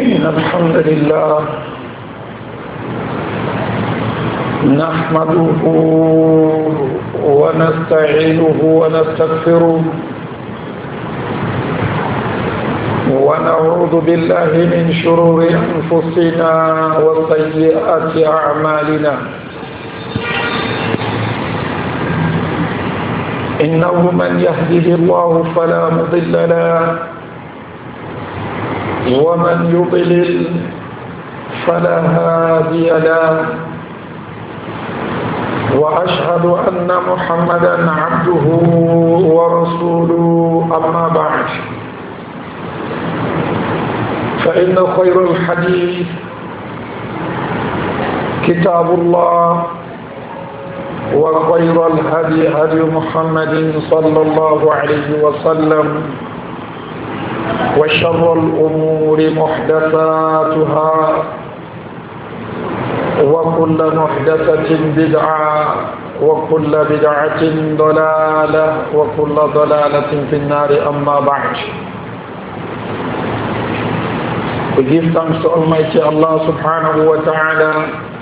إن الحمد لله نحمده ونستعينه ونستغفره ونعوذ بالله من شرور أنفسنا وسيئات أعمالنا إنه من يهده الله فلا مضل له ومن يضلل فلا هادي له وأشهد أن محمدا عبده ورسوله أما بعد فإن خير الحديث كتاب الله وخير الهدي هدي محمد صلى الله عليه وسلم وشر الأمور محدثاتها وكل محدثة بدعة وكل بدعة ضلالة وكل ضلالة في النار أما بعد. We give thanks to Almighty Allah subhanahu wa ta'ala.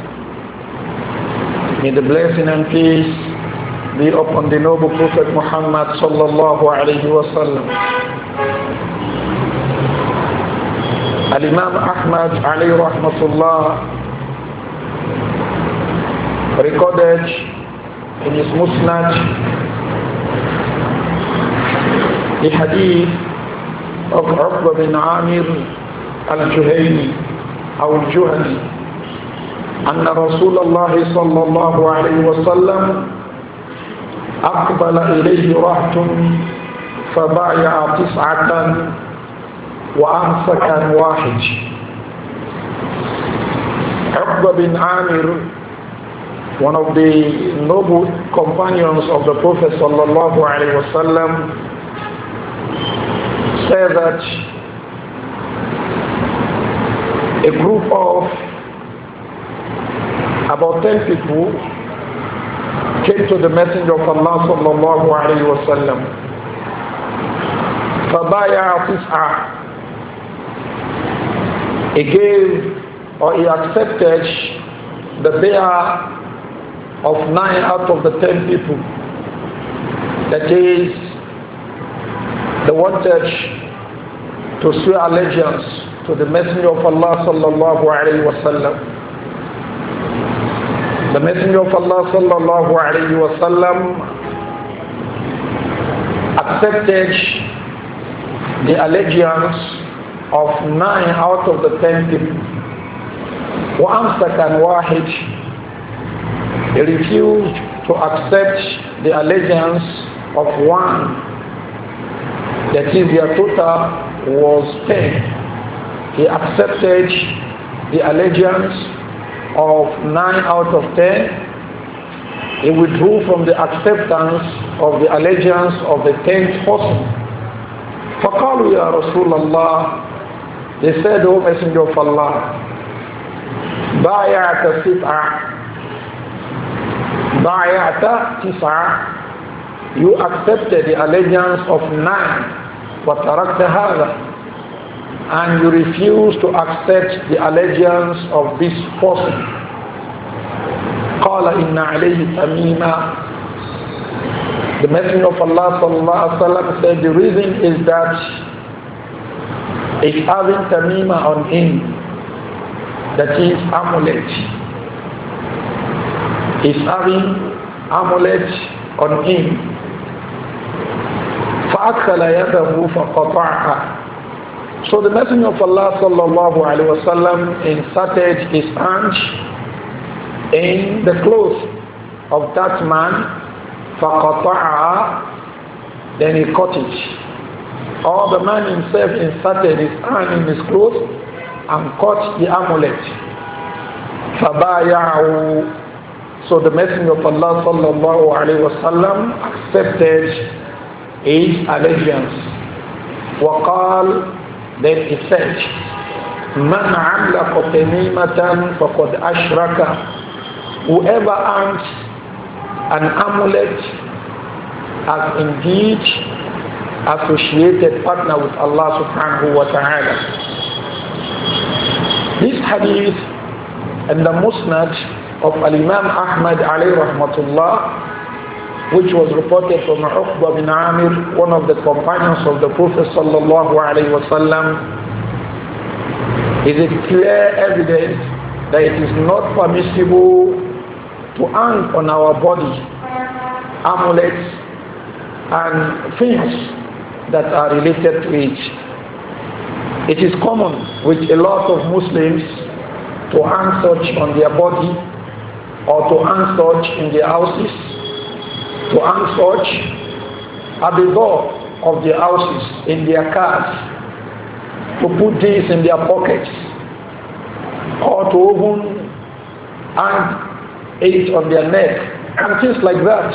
May the blessing and peace be upon the noble Prophet Muhammad sallallahu alayhi wa sallam. Al-Imam Ahmad alayhi rahmatullah recorded in his Musnad the hadith of Uqba bin Amir al-Juhayni or al-Juhani أن رسول الله صلى الله عليه وسلم أقبل إليه رهط فبايع 9 وأمسك عن 1. Uqba bin Amir, one of the noble companions of the Prophet صلى الله عليه وسلم, said that a group of about 10 people came to the Messenger of Allah sallallahu alayhi wa sallam. فَبَايَعَ 9. He gave or he accepted the bay'ah of 9 out of the 10 people. That is, they wanted to swear allegiance to the Messenger of Allah sallallahu alayhi wa sallam. The Messenger of Allah sallallahu alayhi wa sallam accepted the allegiance of 9 out of the 10 people. وَأَمْسَكَ عَنْ وَاحِدٍ. He refused to accept the allegiance of 1. That is, their total was 10. He accepted the allegiance of 9 out of 10, he withdrew from the acceptance of the allegiance of the 10th person. فَقَالُوا يَا رَسُولَ اللَّهِ. They said, O Messenger of Allah, بَايَعْتَ 9. You accepted the allegiance of 9. وَتَرَكْتَ هَذَا. And you refuse to accept the allegiance of this person. قال إن عليه تميما. The Messenger of Allah sallallahu alaihi wasallam said the reason is that it's having tamima on him, that is amulet. It's having amulet on him. فأدخل يده فقطعها. So the Messenger of Allah sallallahu alaihi wasallam inserted his hand in the clothes of that man, فَقَطَعَهَا, then he cut it. Or the man himself inserted his hand in his clothes and cut the amulet. فَبَايَعُوا. So the Messenger of Allah sallallahu alaihi wasallam accepted his allegiance. وَقَالَ, then he said, مَنْ عَلَّقَ تَمِيمَةً فَقَدْ أَشْرَكَ. Whoever owns an amulet has indeed associated partner with Allah subhanahu wa ta'ala. This hadith and the Musnad of Al-Imam Ahmad alayhi rahmatullah, which was reported from Uqba bin Amir, one of the companions of the Prophet sallallahu alayhi wasallam, is a clear evidence that it is not permissible to hang on our body amulets and things that are related to it. It is common with a lot of Muslims to hang such on their body or to hang such in their houses, to hang such at the door of their houses, in their cars, to put this in their pockets, or to even hang it on their neck, and things like that.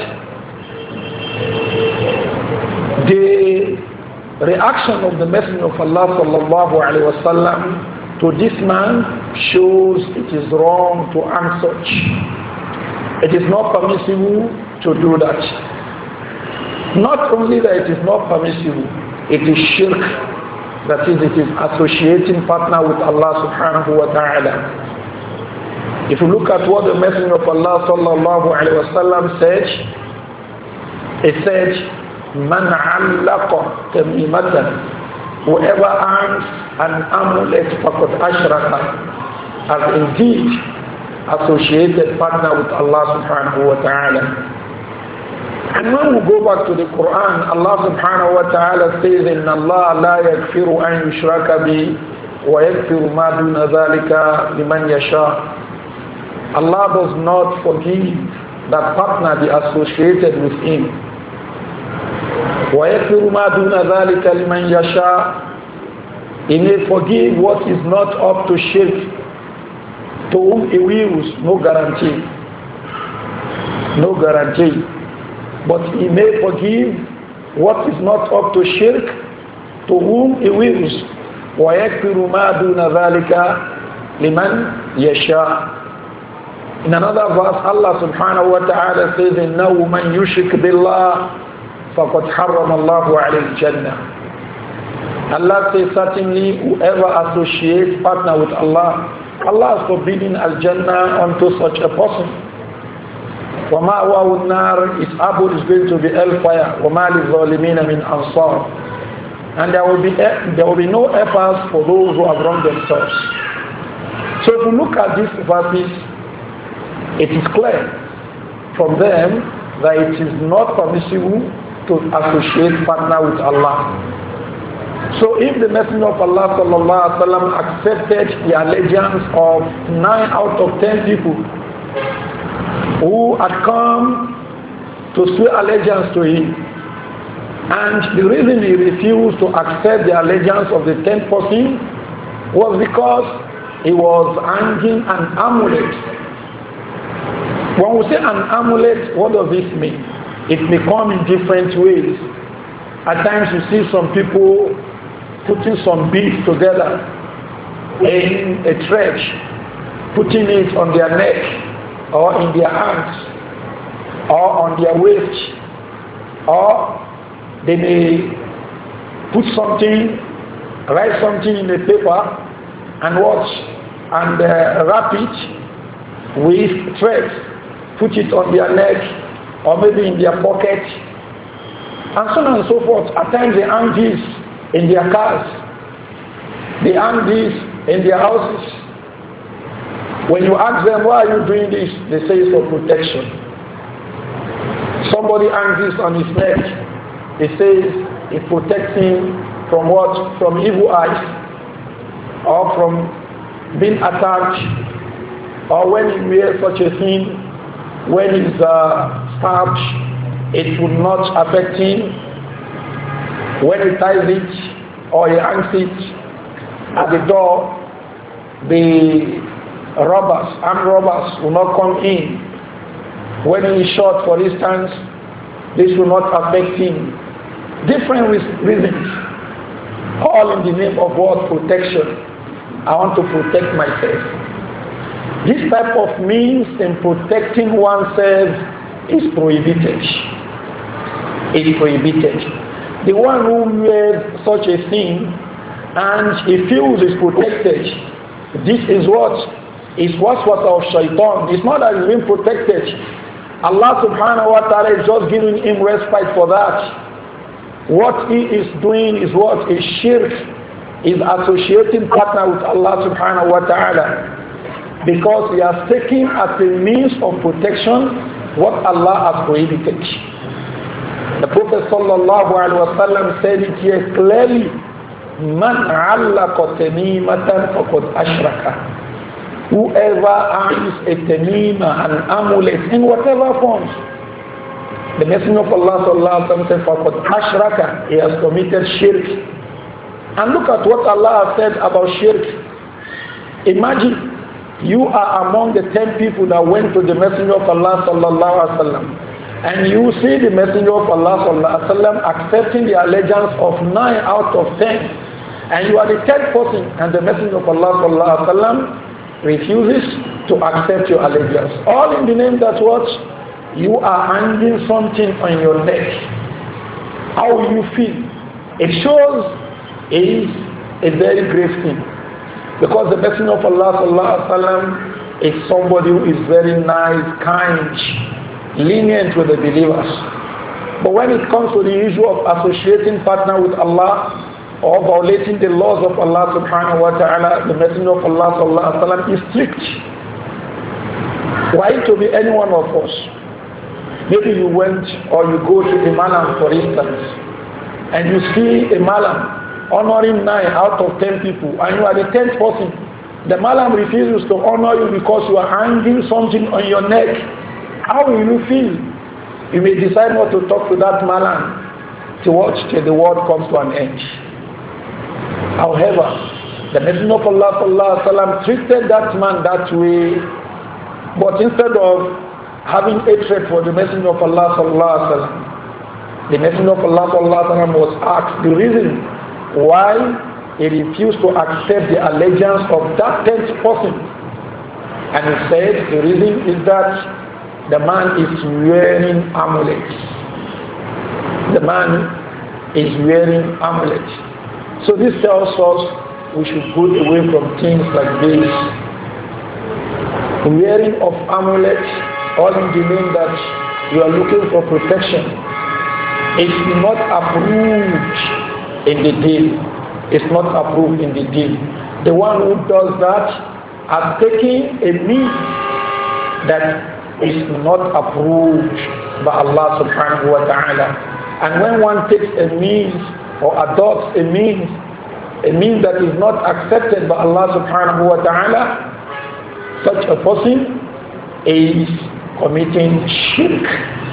The reaction of the Messenger of Allah sallallahu alaihi wasallam to this man shows it is wrong to hang such. It is not permissible to do that. Not only that it is not permissible, it is shirk. That is, it is associating partner with Allah subhanahu wa ta'ala. If you look at what the Messenger of Allah sallallahu alaihi wasallam said, he said, "Man allaqa tamimatan." Whoever hangs an amulet faqad ashraka, has indeed associated partner with Allah subhanahu wa ta'ala. And when we go back to the Quran, Allah subhanahu wa ta'ala says, "Inna Allah la yaghfiru an yushraka bi wa yaghfiru ma duna dhalika liman yasha." Allah does not forgive that partner be associated with him. وَيَغْفِرُ مَا دُونَ ذَلِكَ لِمَنْ يَشَاءُ. He may forgive what is not up to shirk. To whom he wills, no guarantee. No guarantee. But he may forgive what is not up to shirk, to whom he wills. وَيَغْفِرُ مَا دُونَ ذَلِكَ لِمَنْ يَشَاءُ. In another verse, Allah subhanahu wa ta'ala says, إِنَّهُ مَنْ يُشْرِكْ بِاللَّهِ فَقَدْ حَرَّمَ اللَّهُ عَلَيْهِ الْجَنَّةِ. Allah says, certainly whoever associates partner with Allah, Allah is forbidding al-Jannah unto such a person. وَمَأْوَاهُ النَّارِ, his abode is going to be hellfire. وَمَا لِلظَّالِمِينَ مِنْ أَنصَارٍ. And there will be no efforts for those who have wronged themselves. So if you look at these verses, it is clear from them that it is not permissible to associate partner with Allah. So if the Messenger of Allah sallallahu alaihi wasallam accepted the allegiance of 9 out of 10 people who had come to swear allegiance to him, and the reason he refused to accept the allegiance of the 10th person was because he was hanging an amulet. When we say an amulet, what does this mean? It may come in different ways. At times you see some people putting some beads together in a thread, putting it on their neck or in their hands or on their waist, or they may put something, write something in a paper and wrap it with thread, put it on their neck or maybe in their pocket, and so on and so forth. At times they hang this in their cars, they hang this in their houses. When you ask them, why are you doing this? They say it's for protection. Somebody hangs this on his neck. He says it protects him from what? From evil eyes, or from being attacked, or when he wears such a thing, when he's stabbed, it will not affect him. When he ties it or he hangs it at the door, the armed robbers will not come in. When he is shot, for instance, this will not affect him. Different reasons, all in the name of what? Protection. I want to protect myself. This type of means in protecting oneself is prohibited. It's prohibited. The one who wears such a thing and he feels is protected, This is what is waswasa of shaitan. It's not that he's being protected. Allah subhanahu wa ta'ala is just giving him respite for that. What he is doing is what is shirk, is associating partner with Allah subhanahu wa ta'ala, because he has taken as a means of protection what Allah has prohibited. The Prophet sallallahu alaihi wasallam said it here clearly, man allaqa tamimatan faqad ashraka. Whoever hangs a tamima, an amulet, in whatever forms, the Messenger of Allah sallallahu alaihi wasallam said faqad ashraka, he has committed shirk. And look at what Allah has said about shirk. Imagine you are among the 10 people that went to the Messenger of Allah sallallahu alaihi wasallam, and you see the Messenger of Allah sallallahu alaihi wasallam accepting the allegiance of 9 out of 10, and you are the 10th person, and the Messenger of Allah sallallahu alaihi wasallam refuses to accept your allegiance, all in the name that what you are hanging something on your neck. How will you feel? It shows it is a very grave thing. Because the Messenger of Allah sallallahu alaihi wasallam is somebody who is very nice, kind, lenient with the believers. But when it comes to the issue of associating partner with Allah or violating the laws of Allah subhanahu wa ta'ala, the Messenger of Allah sallallahu alaihi wasallam is strict. Why to be any one of us? Maybe you went or you go to a malam, for instance, and you see a malam honoring 9 out of 10 people, and you are the 10th person. The malam refuses to honor you because you are hanging something on your neck. How will you feel? You may decide not to talk to that malam to watch till the world comes to an end. However, the Messenger of Allah sallallahu alaihi wasallam treated that man that way, but instead of having hatred for the Messenger of Allah sallallahu alaihi wasallam, the Messenger of Allah sallallahu alaihi wasallam was asked the reason why he refused to accept the allegiance of that 10th person. And he said the reason is that the man is wearing amulets. The man is wearing amulets. So this tells us we should go away from things like this. Wearing of amulets, all in the name that you are looking for protection, is not approved in the deal. It's not approved in the deal. The one who does that has taken a means that is not approved by Allah subhanahu wa ta'ala. And when one takes a means or adopts a means that is not accepted by Allah subhanahu wa ta'ala, such a person is committing shirk.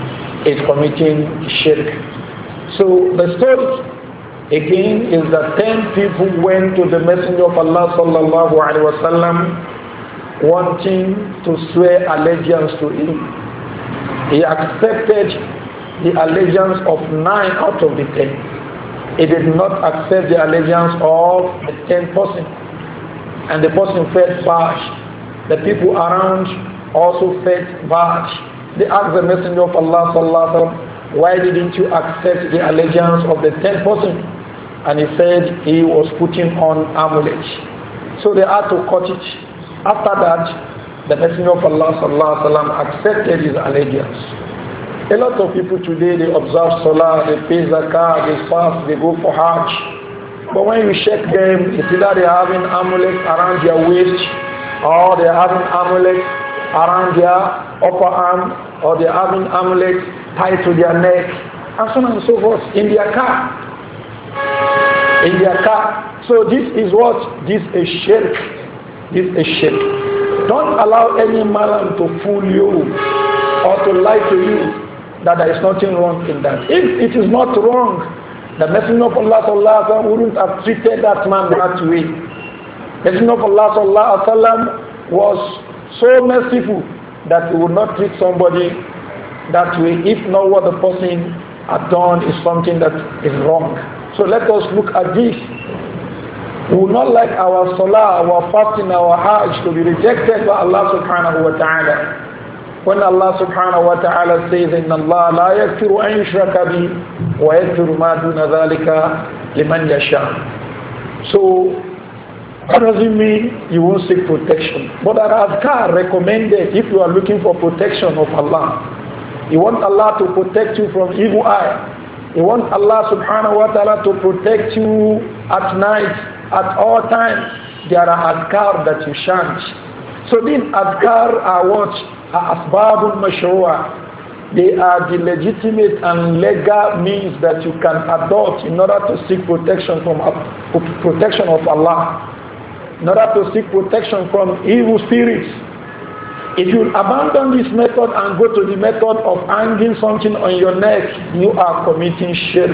So the story again is that 10 people went to the Messenger of Allah sallallahu alaihi wasallam wanting to swear allegiance to him. He accepted the allegiance of 9 out of the 10. He did not accept the allegiance of the 10th person, and the person felt bad. The people around also felt bad. They asked the Messenger of Allah sallallahu alaihi wasallam, why didn't you accept the allegiance of the 10th person? And he said he was putting on amulet. So they had to cut it. After that, the Messenger of Allah sallallahu alaihi wasallam accepted his allegiance. A lot of people today, they observe Salah, they pay Zakah, they fast, they go for Hajj. But when you check them, it's either they are having amulets around their waist, or they are having amulets around their upper arm, or they are having amulets tied to their neck, and so on and so forth, in their car. So this is what? This is shirk. Don't allow any man to fool you or to lie to you that there is nothing wrong in that. If it is not wrong, the Messenger of Allah sallallahu alaihi wasallam wouldn't have treated that man that way. The Messenger of Allah sallallahu alaihi wasallam was so merciful that he would not treat somebody that way if not what the person had done is something that is wrong. So let us look at this. We will not like our salah, our fasting, our hajj to be rejected by Allah subhanahu wa ta'ala. When Allah subhanahu wa ta'ala says, إِنَّ اللَّهَ لَا يَغْفِرُ أَن يُشْرَكَ بِهِ وَيَغْفِرُ مَا دُونَ ذَلِكَ لِمَنْ يَشَاءُ. So That doesn't mean you won't seek protection. But there are adhkar recommended if you are looking for protection of Allah. You want Allah to protect you from evil eye. You want Allah subhanahu wa ta'ala to protect you at night, at all times. There are adhkar that you chant. So these adhkar are what? Asbabul mashru'a. They are the legitimate and legal means that you can adopt in order to seek protection from protection of Allah. In order to seek protection from evil spirits. If you abandon this method and go to the method of hanging something on your neck, you are committing shirk.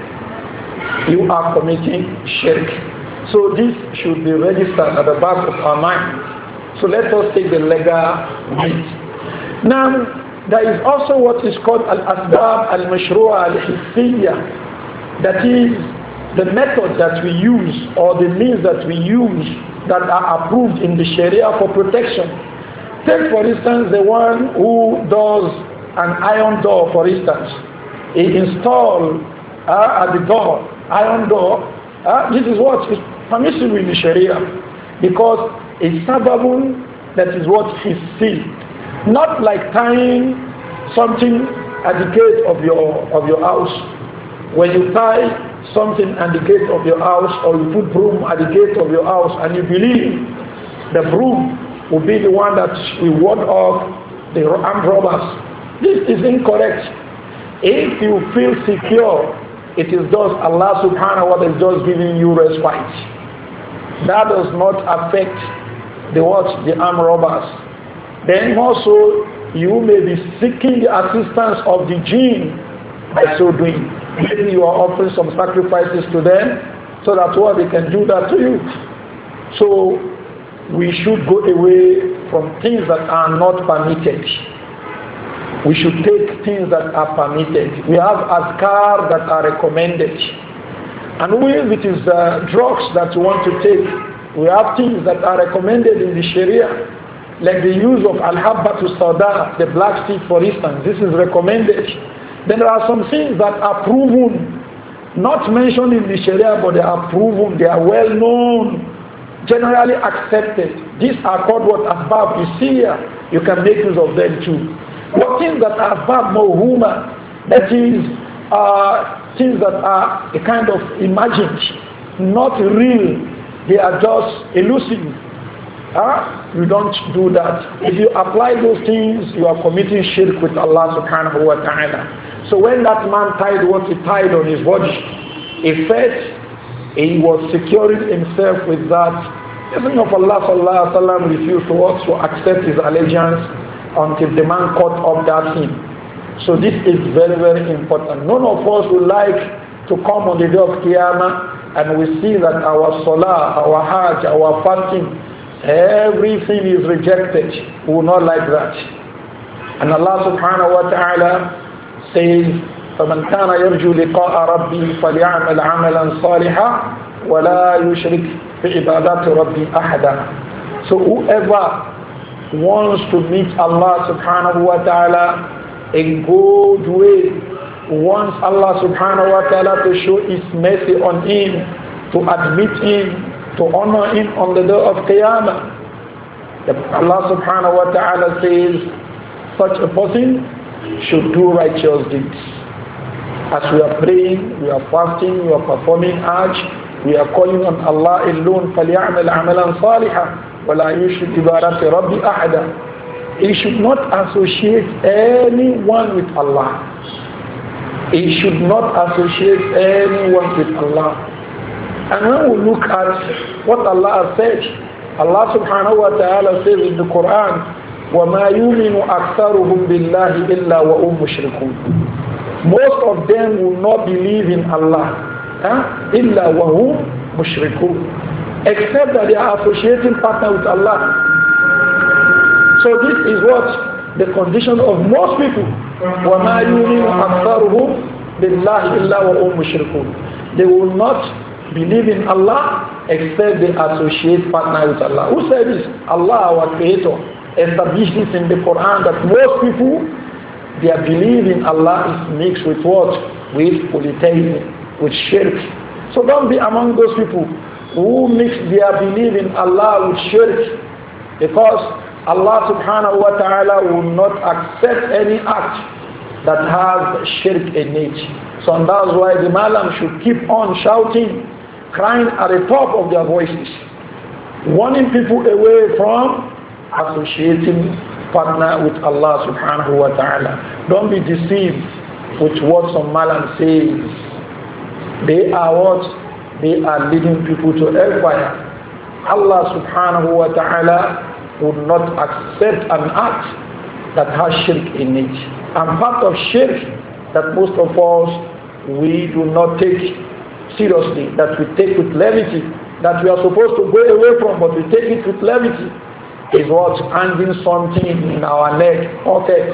You are committing shirk. So this should be registered at the back of our mind. So let us take the legal means. Now, there is also what is called al-asbab al-mashru'a al-hissiyya. That is the method that we use or the means that we use that are approved in the Sharia for protection. Take for instance the one who does an iron door, for instance. He install at the door, iron door. This is what is permissible in the Sharia because it's sababun, that is what is seen. Not like tying something at the gate of your house. When you tie something at the gate of your house or you put broom at the gate of your house and you believe the broom will be the one that will ward off the armed robbers. This is incorrect. If you feel secure, it is just Allah subhanahu wa ta'ala is just giving you respite. That does not affect the armed robbers. Then also you may be seeking the assistance of the jinn by so doing. Maybe you are offering some sacrifices to them so that what they can do that to you. So we should go away from things that are not permitted. We should take things that are permitted. We have azkar that are recommended. And if it is drugs that you want to take, we have things that are recommended in the Sharia, like the use of al-habbatu sauda, the black seed for instance. This is recommended. Then there are some things that are proven, not mentioned in the Sharia, but they are proven, they are well known, generally accepted. These are called what asbab. You see here, you can make use of them too. But things that are asbab mawhuma, that is things that are a kind of imagined, not real, they are just elusive. You don't do that. If you apply those things, you are committing shirk with Allah subhanahu wa ta'ala. So when that man tied what he tied on his body, he felt he was securing himself with that. The Messenger of Allah sallallahu alaihi wasallam refused to accept his allegiance until the man caught up that thing. So this is very, very important. None of us would like to come on the day of Qiyamah and we see that our salah, our hajj, our fasting, everything is rejected. We will not like that. And Allah subhanahu wa ta'ala says, فمن كان يرجو لقاء ربي فليعمل عملا صالحا ولا يشرك بعبادات ربي أحدا. So whoever wants to meet Allah subhanahu wa ta'ala in good way, wants Allah subhanahu wa ta'ala to show his mercy on him, to admit him, to honor him on the day of Qiyamah. Allah subhanahu wa ta'ala says such a person should do righteous deeds. As we are praying, we are fasting, we are performing hajj, we are calling on Allah alone, فَلْيَعْمَلْ عَمَلًا صَالِحًا وَلَا يُشْرِكْ بِعِبَادَةِ رَبِّ أَحَدًا. He should not associate anyone with Allah. He should not associate anyone with Allah. And when we look at what Allah has said, Allah subhanahu wa ta'ala says in the Quran, وَمَا يُؤْمِنُ أَكْثَرُهُمْ بِاللَّهِ إِلَّا وَهُمْ مُشْرِكُونَ. Most of them will not believe in Allah, إِلَّا وَهُمْ مُشْرِكُونَ, except that they are associating partner with Allah. So this is what the condition of most people. وَمَا يُؤْمِنُ أَكْثَرُهُمْ بِاللَّهِ إِلَّا وَهُمْ مُشْرِكُونَ. They will not believe in Allah except they associate partner with Allah. Who said this? Allah, our Creator, established this in the Quran that most people, their belief in Allah is mixed with what? With polytheism, with shirk. So don't be among those people who mix their belief in Allah with shirk, because Allah subhanahu wa ta'ala will not accept any act that has shirk in it. So and that's why the Malam should keep on shouting, crying at the top of their voices, warning people away from associating partner with Allah subhanahu wa ta'ala. Don't be deceived with what some Malam says. They are what? They are leading people to hellfire. Allah subhanahu wa ta'ala would not accept an act that has shirk in it. And part of shirk that most of us, we do not take seriously, that we take with levity, that we are supposed to go away from, but we take it with levity, is what? Hanging something in our neck, pocket,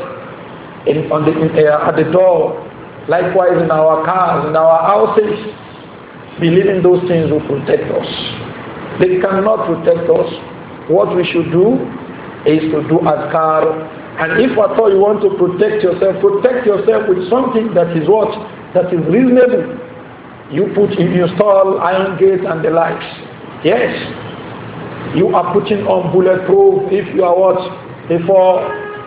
at the door, likewise in our cars, in our houses, believing those things will protect us. They cannot protect us. What we should do is to do azkar, and if at all you want to protect yourself with something that is what? That is reasonable. You install iron gates and the likes. Yes, you are putting on bulletproof if you are what? Before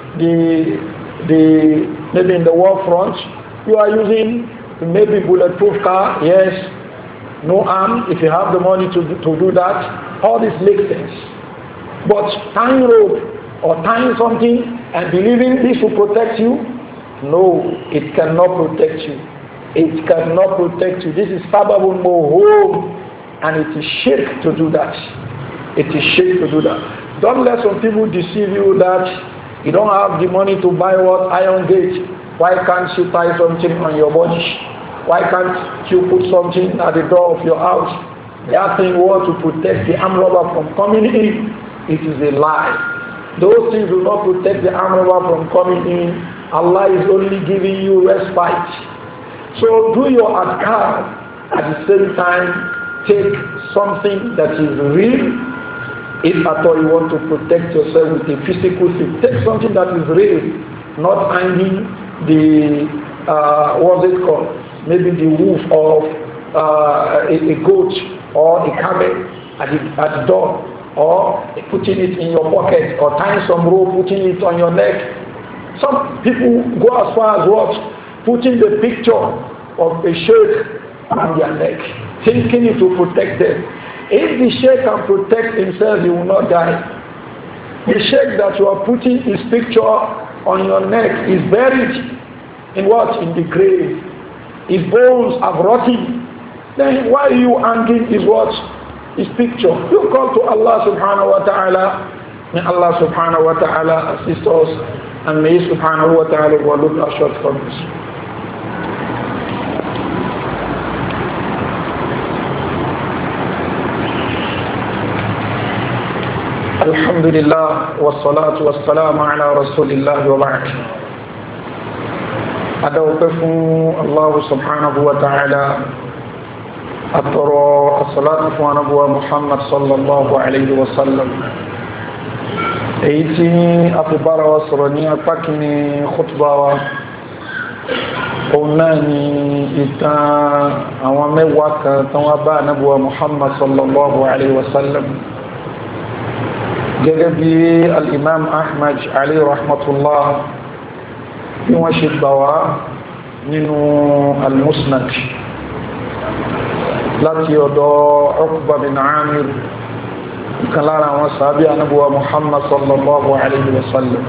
maybe in the war front, you are using maybe bulletproof car. Yes, no arm. If you have the money to do that, all this makes sense. But tying rope or tying something and believing this will protect you, no, it cannot protect you. It cannot protect you. This is sababun mohum, and it is shirk to do that. It is shirk to do that. Don't let some people deceive you that you don't have the money to buy what? Iron gate. Why can't you tie something on your body? Why can't you put something at the door of your house? They are saying what? To protect the armed robber from coming in. It is a lie. Those things will not protect the armed robber from coming in. Allah is only giving you respite. So do your adhkar. At the same time, take something that is real. If at all you want to protect yourself with a physical thing, take something that is real, not hanging the, what's it called? Maybe the hoof of a goat or a camel at the door, or putting it in your pocket, or tying some rope, putting it on your neck. Some people go as far as what? Putting the picture of a sheikh on their neck, thinking it will protect them. If the sheikh can protect himself, he will not die. The sheikh that you are putting his picture on your neck is buried in what? In the grave. His bones have rotted. Then why are you hanging his what? His picture. You call to Allah subhanahu wa ta'ala. May Allah subhanahu wa ta'ala assist us, and may He subhanahu wa ta'ala overlook our shortcomings. Alhamdulillah wassalatu wassalamu ala rasulillah wa ba'd. Adawqafu Allah subhanahu wa ta'ala. أترى الصلاة ونبوة محمد صلى الله عليه وسلم. أيتي أكبر وصرني أتكني خطبة قلناني إتا أوامي وكا توابا نبوة محمد صلى الله عليه وسلم. جاء الإمام أحمد عليه رحمة الله يوشد بوا نينو المسند láti ọ̀dọ̀ Uqba bin Amir, ìkan lára àwọn sàábí ànábì Muhammad sallallahu alayhi wa sallam.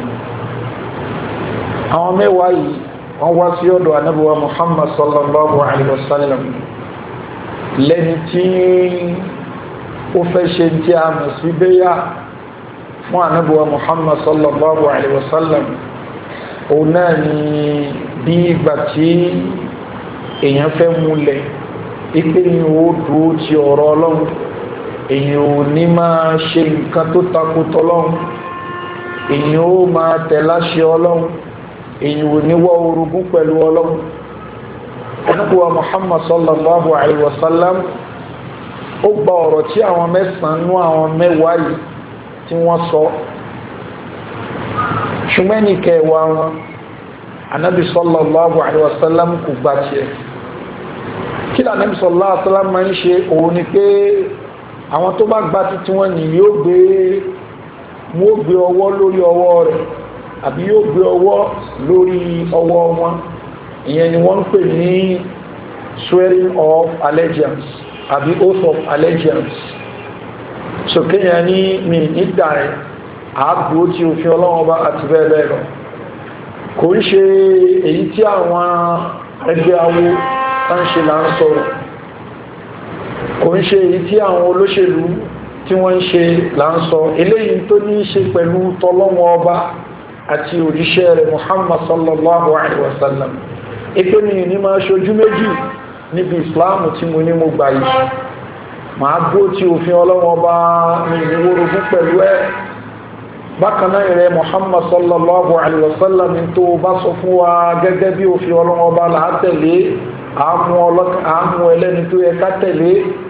Àwọn mẹ́wàá yìí wọ́n wá sí ọ̀dọ̀ ànábì Muhammad sallallahu alayhi wa sallam lẹ́ni tí ó fẹ́ ṣe tí a mọ̀ sí bẹ́yà fún ànábì Muhammad sallallahu alayhi wa sallam. Òun náà ni bí ìgbà tí èèyàn fẹ́ múlẹ̀ ipe ni ó dúró ti ọ̀rọ̀ Ọlọ́run, èyàn ò ní máa ṣe nǹkan tó takò tọ́lọ́run, èyàn ó máa tẹ̀láṣẹ Ọlọ́run, èyàn ò ní wá orogún pẹ̀lú Ọlọ́run. Ànábì wa Muhammad sallallahu alaihi wasallam ó gba ọ̀rọ̀ tí àwọn mẹ́sàn-án nú àwọn mẹ́wàá yìí tí wọ́n sọ, ṣùgbọ́n ní kẹwàá wọn Ànábì sallallahu alaihi wasallam kò gbà tiẹ̀. Kí la Nabi sallallahu alaihi wasallam máa ń ṣe òun ni pé àwọn tó bá gba títí wọn ni yóò gbé ọwọ́ lórí ọwọ́ rẹ̀ àbí yóò gbé ọwọ́ lórí ọwọ́ wọn, ìyẹn ni wọ́n ń pè ní swearing of allegiance àbí oath of allegiance. So kéèyàn ní mi nígbà rẹ̀ àágbó tí òfin ọlọ́wọ́ bá àti bẹ́ẹ̀ bẹ́ẹ̀ lọ, kò ń ṣe èyí tí àwọn ẹgbẹ́ awo tán ṣe là ń sọ̀rọ̀, kò ń ṣe èyí tí àwọn olóṣèlú tí wọ́n ń ṣe là ń sọ, eléyìí tó ní ṣe pẹ̀lú tọlọ́wọ́ ọba àti òjíṣẹ́ rẹ̀ Muhammad sallallahu alaihi wasallam. Ipe mi ní máa ṣojú méjì níbi ìsìláàmù tí mo ní mo gbà yìí, máa gbó tí òfin ọlọ́wọ́ ọba mi ní wórogún pẹ̀lú ẹ̀. Bákan náà rẹ̀ Muhammad sallallahu alaihi wasallam tó bá sọ fún wa gẹ́gẹ́ bí òfin ọlọ́wọ́ ọba là á tẹ̀lé, àmú ẹlẹ́ni tó yẹ ká tẹ̀lé,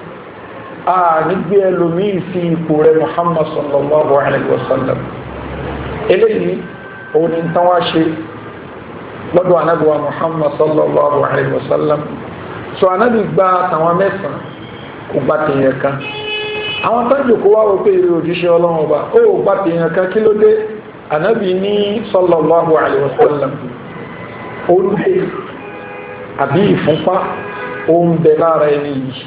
nígbé ẹlòmíì sí ipò rẹ̀ Muhammad sallallahu alaihi wasallam. Eléyìí òun ni tán wá ṣe lọ́dọ̀ Ànábì wa Muhammad sallallahu alaihi wasallam. So Ànábì gba tàwọn mẹ́sàn kò gba tèèyàn kan. Àwọn tán jòkó wá wọ́n pé èrè òjíṣẹ́ Ọlọ́run ọba ó gba tèèyàn kan, kí ló dé? Ànábì ní sallallahu alaihi wasallam ó ń dé àbí ìfúnpá ó ń bẹ lára ẹni yìí,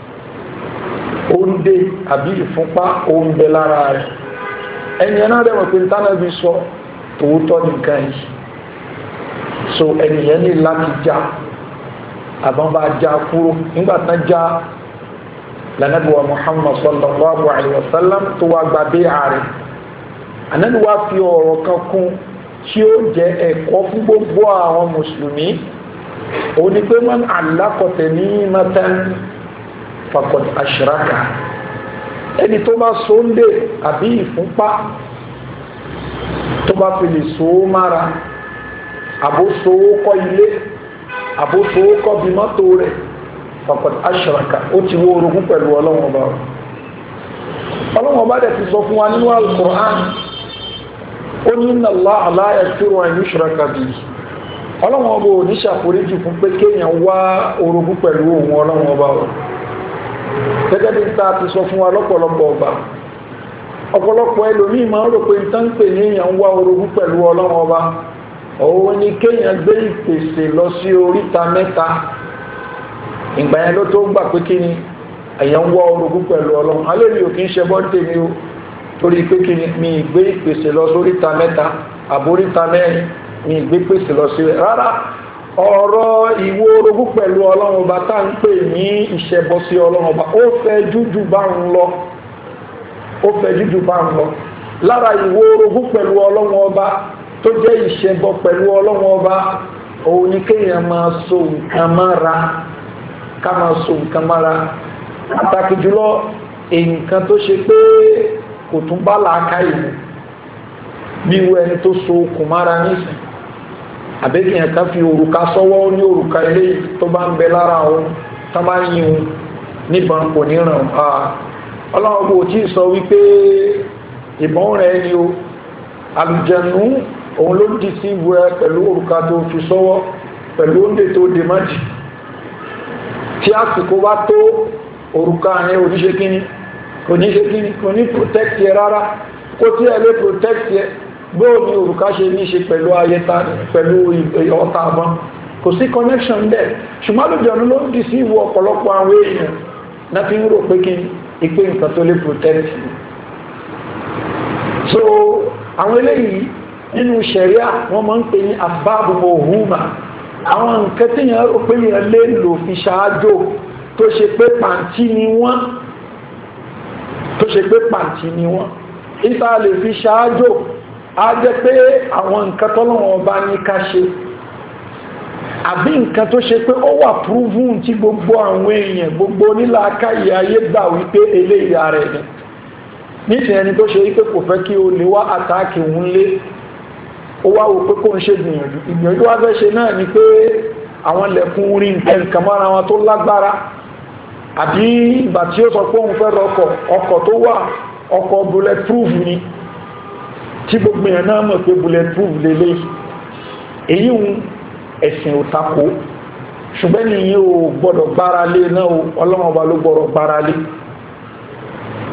ó ń dé àbí ìfúnpá ó ń bẹ lára rẹ̀. Ẹni ẹ̀nà rẹ̀ mọ̀ pé tánàbí sọ tòótọ́ nìkan yìí, so ẹniyàn ní láti já àbọ́n bá já kúrò. Nígbàtán já lànàbí wa Muhammad sallallahu alaihi wasallam tó wá gba bí ààrẹ, ànábì wá fi ọ̀rọ̀ kan kún tí ó jẹ́ ẹ̀kọ́ fún gbogbo àwọn mùsùlùmí. ó ní pé man alákọ̀tẹ̀ ní matan faqad ashraka, ẹni tó bá sóńdè àbí ìfúnpá tó bá fi lè so mára, àbóṣòwò kọ́ ilé, àbóṣòwò kọ́ bí mọ́tò rẹ̀, faqad ashraka, ó ti wó orogún pẹ̀lú Ọlọ́run Ọba. Ọlọ́run Ọba dẹ̀ ti sọ fún wa nínú Al-Qur'an, ó ní inna Allaha la yaghfiru an yushraka bihi. Ọlọ́run Ọba ò ní ṣàforíjì fún pé kéèyàn wá orogún pẹ̀lú òun Ọlọ́run Ọba rẹ̀. Gẹ́gẹ́ bí ta ti sọ fún wa lọ́pọ̀lọpọ̀ ọba, ọ̀pọ̀lọpọ̀ ẹlòmíì máa ń rò pé tán pè ní èèyàn wá orogún pẹ̀lú Ọlọ́run Ọba òun ni kéèyàn gbé ìpèsè lọ sí oríta mẹ́ta, ìgbà yẹn ló tó gbà pé kí ni èèyàn wá orogún pẹ̀lú Ọlọ́run. Alẹ́ mi ò kí ń ṣe bọ́ǹdé mi o, torí pé kí ni mi gbé ìpèsè lọ sí oríta mẹ́ta àbóríta mẹ́rin, mi gbé ìpèsè lọ sí rárá. Ọ̀rọ̀ ìwó orogún pẹ̀lú Ọlọ́run Ọba tá ń pè ní ìṣẹbọ sí Ọlọ́run Ọba ó fẹ́ jújù bá ń lọ, ó fẹ́ jújù bá ń lọ. Lára ìwó orogún pẹ̀lú Ọlọ́run Ọba tó jẹ́ ìṣẹbọ pẹ̀lú Ọlọ́run Ọba òun ni kéèyàn máa so nǹkan mára, ká máa so nǹkan mára, pàtàkì jùlọ nǹkan tó ṣe pé kò tún bá làákàyè bí wo ẹni tó so okùn mára nísìn, àbẹ́kìyàn kan fi òrùka sọ́wọ́ ní òrùka ilé tó bá ń bẹ lára òun tó bá ń yíun níbọn kò ní ràn Ọlọ́run kò tí sọ wípé ìbọn rẹ̀ ni o, àlùjànnú òun ló dì sí ìwú ẹ pẹ̀lú òrùka tó fi sọ́wọ́ pẹ̀lú oúnjẹ tó dè májì, tí àsìkò bá tó òrùka rẹ̀ kò ní protect yẹ rárá, kó tí ẹ lè protect yẹ gbóò ní òrùka ṣe ní ṣe pẹ̀lú ayẹta pẹ̀lú ọta àbọn, kò sí connection bẹ́ẹ̀. Ṣùgbọ́n àlùjànnú ló dì sí ìwú ọ̀pọ̀lọpọ̀ àwọn èèyàn náà fi ń rò pé kí ìpé nǹkan tó lè protect. So àwọn eléyìí nínú ṣẹ̀ríà wọ́n máa ń pè ní asbáàbù mawhuma, àwọn nǹkan tí yẹn rò pé yẹn lè lò fi ṣáájò tó ṣe pé pàǹtí ni wọ́n, ìta lè fi ṣáájò á jẹ́ pé àwọn nǹkan tọ́lọ́wọ́n bá ní ká ṣe, àbí nǹkan tó ṣe pé ó wà proven tí gbogbo àwọn èèyàn gbogbo onílàákàyè ayé gbà wípé eléyìí ara ẹ̀ nísìnyí ẹni tó ṣe wípé kò fẹ́ kí o lè wá àtàkì òun lé, ó wá wò pé kó ń ṣe ìgbìyànjú wá fẹ́ ṣe náà ni pé àwọn lẹ̀kùn orí nǹkan mọ́ra wọn tó lágbára, àbí ìgbà tí ó sọ pé òun fẹ́ rọ ọkọ̀ tó wà ọkọ̀ bulletproof ni tí gbogbo èèyàn náà mọ̀ pé bulletproof lélẹ̀, èyí ń ẹ̀sìn ò takò, ṣùgbọ́n nìyí ò gbọ́dọ̀ gbára lé náà, Ọlọ́run Ọba ló gbọ́dọ̀ gbára lé.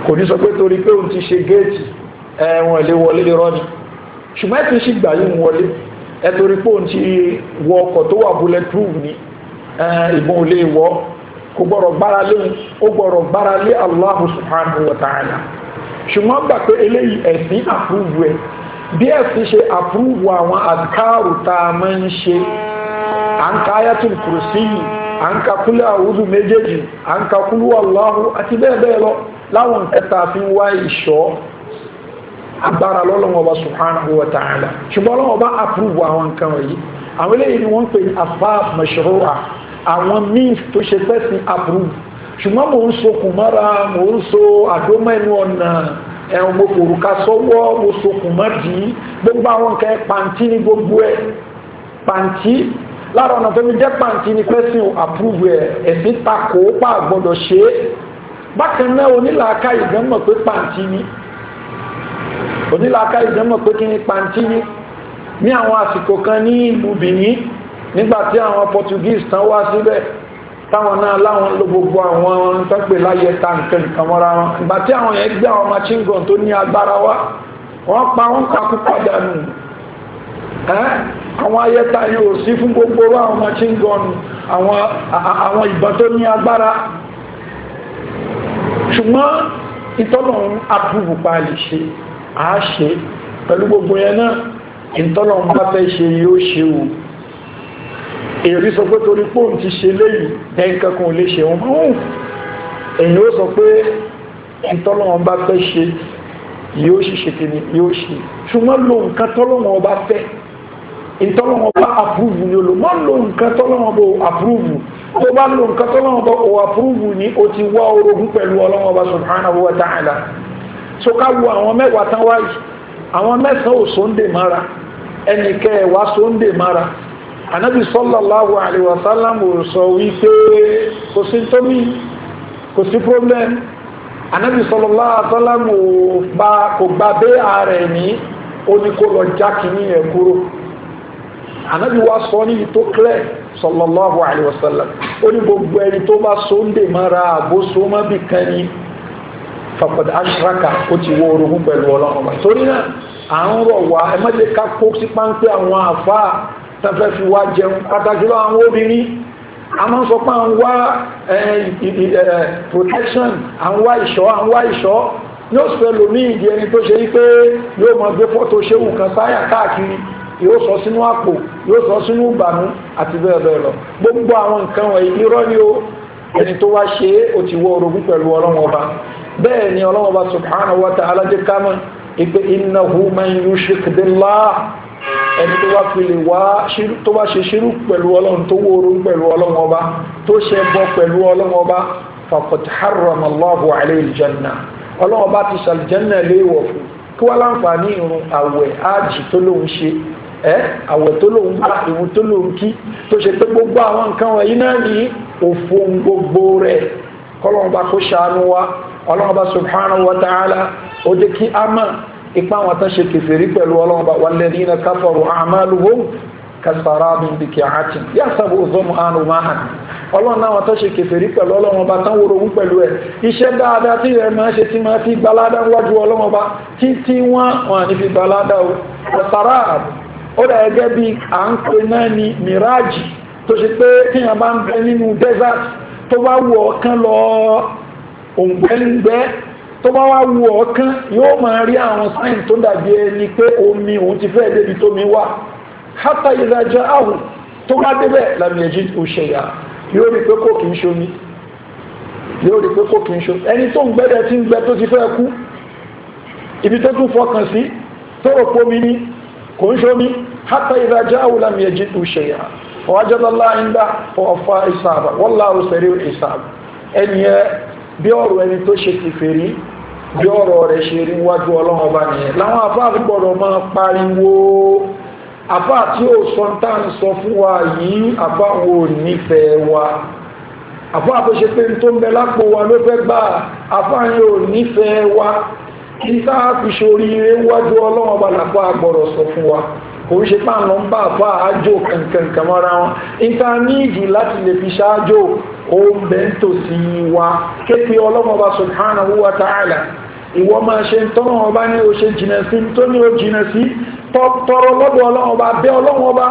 kò ní sọ pé torí pé òun ti ṣe géètì wọn lè wọlé lè rọ́ni ṣùgbọ́n ẹ̀sìn sì gbà yín wọlé ẹ torí pé òun ti wọ ọkọ̀ tó wà bulletproof ni ìbọn ò lè wọ́ kò gbọ́dọ̀ gbára lé ó gbọ́dọ̀ gbára lé Allah subhanahu wa ta'ala ṣùgbọ́n gbà pé eléyìí ẹ̀sìn àpúrúvù ẹ̀ bí ẹ̀sìn ṣe àpúrúvù àwọn àdìkáàrù tá a máa ń ṣe à ń ka ayatul kursi à ń ka kúlẹ̀ àwùdù méjèèjì à ń ka kúlù Allahu àti bẹ́ẹ̀ bẹ́ẹ̀ lọ láwọn kẹta fi ń wá ìṣọ́ agbára lọ́lọ́wọ́ bá subhanahu wa ta'ala ṣùgbọ́n lọ́wọ́ bá àpúrúvù àwọn nǹkan wọ̀nyí àwọn eléyìí ni wọ́n ń pè ní asbab mashru'a àwọn means tó ṣe pẹ́sìn àpúrúvù ṣùgbọ́n mò ń sokùn mọ́ra mò ń so àdómọ́ ẹnu ọ̀nà ẹ̀wọ̀n mo fòrùka sọ́wọ́ mo sokùn mọ́ dì í gbogbo àwọn nǹkan pàǹtí ní gbogbo ẹ̀ pàǹtí lára ọ̀nà tó fi jẹ́ pàǹtí ní pẹ́sìn àpúrúvù ẹ̀ ẹ̀sìn takò pa gbọ́dọ̀ ṣe é bákan náà onílàáká ìdánmọ̀ pé pàǹtí ni onílàáká ìdánmọ̀ pé kí ni pàǹtí ni ní àwọn àsìkò kan ní ìlú Benin nígbàtí àwọn Portuguese tán wá síbẹ̀ táwọn náà láwọn ló gbogbo àwọn tọ́pẹ̀ láyé táǹkẹ́ nǹkan mọ́ra wọn ìgbàtí àwọn yẹn gbé àwọn machine gun tó ní agbára wá wọ́n pa wọ́n kakú padà nù àwọn ayẹta yìí ò sí fún gbogbo àwọn machine gun àwọn ìbọn tó ní agbára ṣùgbọ́n ìtọ́lọ̀un approve pa lè ṣe àáṣe pẹ̀lú gbogbo yẹn náà ìtọ́lọ̀un bá fẹ́ ṣe yóò ṣe o èrí sọ pé torí pòun ti ṣe léyìí ẹnkankan ò lè ṣe wọn mọ́ èyí ó sọ pé ìtọ́lọ̀un bá fẹ́ ṣe yóò ṣe kìíní yóò ṣe ṣùgbọ́n lo nǹkan tọ́lọ̀un bá fẹ́ ìtọ́lọ̀un bá approve ni olò mọ́ lo nǹkan tọ́lọ̀un bá approve tó bá lo nǹkan tọ́lọ̀un bá approve ni ó ti wá orogún pẹ̀lú Ọlọ́run bá subhanahu wa ta'ala so ká wo àwọn mẹ́wàá tán wáyé àwọn mẹ́sàn-án ò sóńdè mara ẹnìkẹ́ wá sóńdè mara Ànábì sallallahu alaihi wasallam ò sọ wípé kò sí tómi kò sí problem Ànábì sallallahu alaihi wasallam kò gba bẹ́ ààrẹ ní ó ní kó lọ jákì ní ẹ̀ kúrò Ànábì wá sọ ní tó clear sallallahu alaihi wasallam ó ní gbogbo ẹni tó bá sóńdè mara àbóso mọ́bì kan ní faqad ashraka ó ti wọ orogún pẹ̀lú Ọlọ́run torí náà à ń rọ̀ wá ẹ má jẹ́ ká kó sí páńpẹ́ àwọn àfáà tẹ́fẹ́ fi wá jẹun pàtàkì lọ àwọn obìnrin a máa ń sọ pé àwọn wá protection àwọn wá ìṣọ́ yóò fẹ́ lómi ìdí ẹni tó ṣe wípé yóò máa gbé fọ́tò ṣéwù kan sáyà káàkiri yóò sọ sínú àpò yóò sọ sínú ìgbànú àti bẹ́ẹ̀ bẹ́ẹ̀ lọ gbogbo àwọn nǹkan wọ̀nyí irọ́ ni ó ẹni tó wá ṣe ó ti wọ orogún pẹ̀lú Ọlọ́run Ọba bẹ́ẹ̀ ni Ọlọ́run Ọba subhanahu wa ta'ala jẹ́ ká mọ̀ ìpé innahu man yushrik billah ẹni tó wá fi lè wá tó bá ṣe ṣírú pẹ̀lú Ọlọ́run tó wó orogún pẹ̀lú Ọlọ́run Ọba tó ṣe bọ́ pẹ̀lú Ọlọ́run Ọba faqad harrama Allahu alayhi al-janna Ọlọ́run Ọba ti ṣàlìjánà léèwọ̀ fún kí wá láǹfààní ìrun àwẹ̀ ájì tó lóun ṣe àwẹ̀ tó lóun bá ìrun tó lóun kí tó ṣe pé gbogbo àwọn nǹkan wọ̀nyí náà ní òfò gbogbo rẹ̀ kọ́lọ́run Ọba kó ṣàánú wa Ọlọ́run Ọba subhanahu wa ta'ala ó jẹ́ kí a mọ̀ ipa wọn tán ṣe kèfèrí pẹ̀lú Ọlọ́run Ọba walladhina kafaru a'maluhum kasarabin biqi'atin yahsabuhu dhama'anu ma'an Ọlọ́run náà wọn tán ṣe kèfèrí pẹ̀lú Ọlọ́run Ọba tán wórogún pẹ̀lú ẹ̀ iṣẹ́ dáadáa tí rẹ̀ máa ṣe tí máa fi gbalada wájú Ọlọ́run Ọba tí wọ́n ní fi gbalada kasarab ó dà gẹ́gẹ́ bí à ń pè náà ní miraji tó ṣe pé tíyàn bá ń bẹ nínú desert tó bá wù ọ̀kan lọ òǹgbẹ́ǹgbẹ́ tó bá wá wù ọ̀kan yóò máa rí àwọn sáyìn tó dàbí ẹni pé omi òun ti fẹ́ débi tó mi wà hátà ìdájọ́ àwù tó bá débẹ̀ lámì ẹ̀jí òṣèyà yóò rí pé kò kí ń ṣomi ẹni tó ń gbẹ́dẹ̀ tí ń gbẹ́ tó ti fẹ́ kú ibi tó tún fọkàn sí tó rò pómi ní kò ń ṣomi hátà ìdájọ́ àwù lámì ẹ̀jí òṣèyà ọwájọ́lọ́lá ìndá ọ̀fà ìsàbà wallahu sari'ul hisab ẹni ẹ bí ọ̀rọ̀ ẹni tó ṣe kèfèrí bí ọ̀rọ̀ rẹ̀ ṣe rí wájú Ọlọ́run Ọba nìyẹn láwọn afáà gbọ́dọ̀ máa pariwo afáà tí ó sọ ń tàn sọ fún wa yìí afáà wo nífẹ̀ẹ́ wa afáà tó ṣe pé tó ń bẹ lápò wa ló fẹ́ gbà afáà yóò nífẹ̀ẹ́ wa kí sáà fi ṣoríire wájú Ọlọ́run Ọba làpá gbọ́dọ̀ sọ fún wa kò ń ṣe pá ń lọ ń bá àfá àájò kankan mọ́ra wọn ìta níìdì láti lè fi ṣáájò ohun bẹ́ntò sí wa képe Ọlọ́run Ọba subhanahu wa ta'ala ìwọ máa ṣe tọ́lọ́run ọba ní o ṣe jìnà sí tó ní o jìnà sí tọrọ lọ́dọ̀ ọlọ́run ọba bẹ̀ ọlọ́run ọba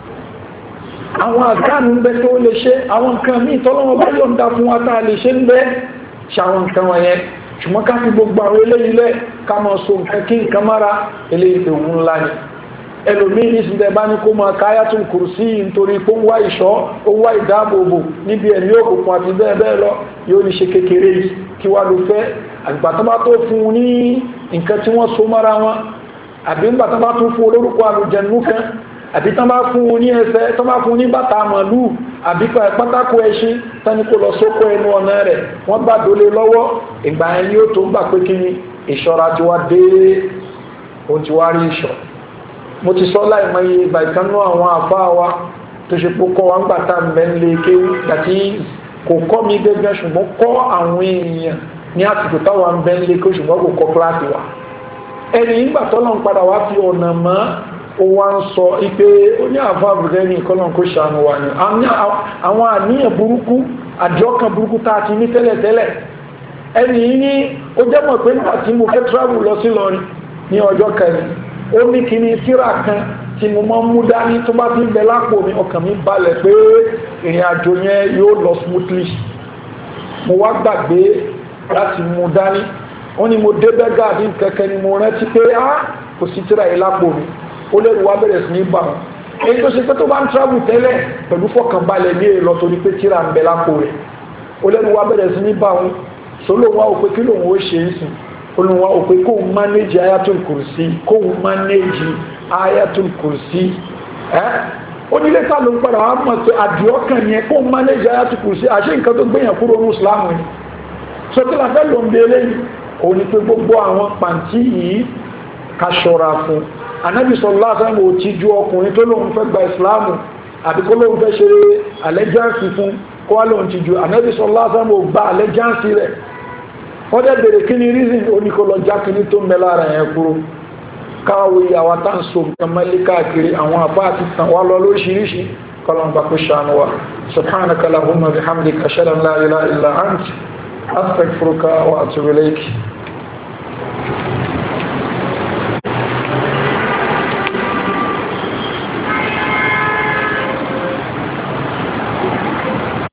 àwọn àgbàmù ń bẹ tó lè ṣe àwọn nǹkan míì tọ́lọ́run ọba yóò ń dá fún wa tá a lè ṣe ń bẹ ṣàwọn nǹkan wọ̀nyẹn ṣùgbọ́n ká fi gbogbo àwọn eléyìí lẹ̀ ká máa so nǹkan kí nǹkan mára eléyìí tó wù ńlá ni ẹlòmíì ní ìsìndẹ̀ bá ní kó máa káyàtùl kùrùsí nítorí pé ó wá ìṣọ́ ó wá ìdáàbòbò níbi ẹ̀mí òkùnkùn àti bẹ́ẹ̀ bẹ́ẹ̀ lọ yóò ní ṣe kékeré yìí kí wá ló fẹ́ àgbà tó bá tó fún un ní nǹkan tí wọ́n so mára wọn àbí ńgbà tó bá tún fún olórúkọ àlùjẹ̀nú kan àbí tó bá fún un ní ẹsẹ̀ tó bá fún un ní bàtà màlúù àbí pátákó ẹṣin tani kó lọ sóko ẹnu ọ̀nà rẹ̀ wọ́n bá dólé lọ́wọ́ ìgbà yẹn ni ó tó gbà pé kí ni ìṣọ́ra ti wá dé ohun ti wá rí ìṣọ́ mo ti sọ láìmọye ìgbà ìkanú àwọn àfáà wa tó ṣe pé kọ́ wa ń gbàtà mẹ́lẹ̀ kéwú àti kò kọ́ mi gẹ́gẹ́ ṣùgbọ́n kọ́ àwọn èèyàn ní àsìkò táwa ń bẹ́ńlẹ̀ kéwú ṣùgbọ́n kò kọ́ kíláàsì wa ẹni ìgbà tọ́lọ́ ń padà wá fi ọ̀nà mọ́ ó wá ń sọ ipé ó ní àfáà bùrẹ́ ní ìkọlọ́n kó ṣàánú wa ni àwọn àníyàn burúkú àdìọ́kàn burúkú tá a ti ní tẹ́lẹ̀tẹ́lẹ̀ ẹni ní ó jẹ́ mọ̀ pé nígbà tí mo fẹ́ travel lọ sí Ìlọrin ní ọjọ́ kẹrin ó ní kí ní síra kan tí mo máa ń mú dání tó bá ti ń bẹ lápò mi ọkàn mi balẹ̀ pé ìrìn àjò yẹn yóò lọ smoothly mo wá gbàgbé láti mú dání ó ní mo dé bẹ́gà àbí kẹ̀kẹ́ ni mo rántí pé kò sí tíra yìí lápò mi ó lẹ́rù wá bẹ̀rẹ̀ sí ní bà wọn èyí tó ṣe pé tó bá ń travel tẹ́lẹ̀ pẹ̀lú fọkànbalẹ̀ ní èlò torí pé tíra ń bẹ lápò rẹ̀ ó lẹ́rù wá bẹ̀rẹ̀ sí ní bà wọn sólò wá òpé kí lòun ó ṣe é sìn olùwà òpé kóhun manage ayatul kursi kóhun manage ayatul kursi onílé tá ló ń padà wá mọ̀ pé àdìọ́kàn yẹn kóhun manage ayatul kursi àṣẹ nǹkan tó gbéyàn kúrò ní islam ni so tí la fẹ́ ló ń bèèrè òun ni pé gbogbo àwọn pàǹtí yìí ká ṣọ́ra fún anábì sallallahu alaihi wasallam ò ti ju ọkùnrin tó lóun fẹ́ gba islam àbí kó lóun fẹ́ ṣe allegiance fún kó wá lóun ti ju anábì sallallahu alaihi wasallam ò gba allegiance rẹ̀ wọ́n dẹ̀ bèèrè kí ni reason oníkọlọ jákìní tó mẹ́lára ẹ̀ kúrò káwé àwọn tánṣò kẹmẹ́lì káàkiri àwọn àbá àti tàn wá lọ lóríṣiríṣi kọlọmbà kó ṣàánú wa subhanaka lahumma bihamdika ashhadu an la ilaha illa ant astaghfiruka wa atubu ilayk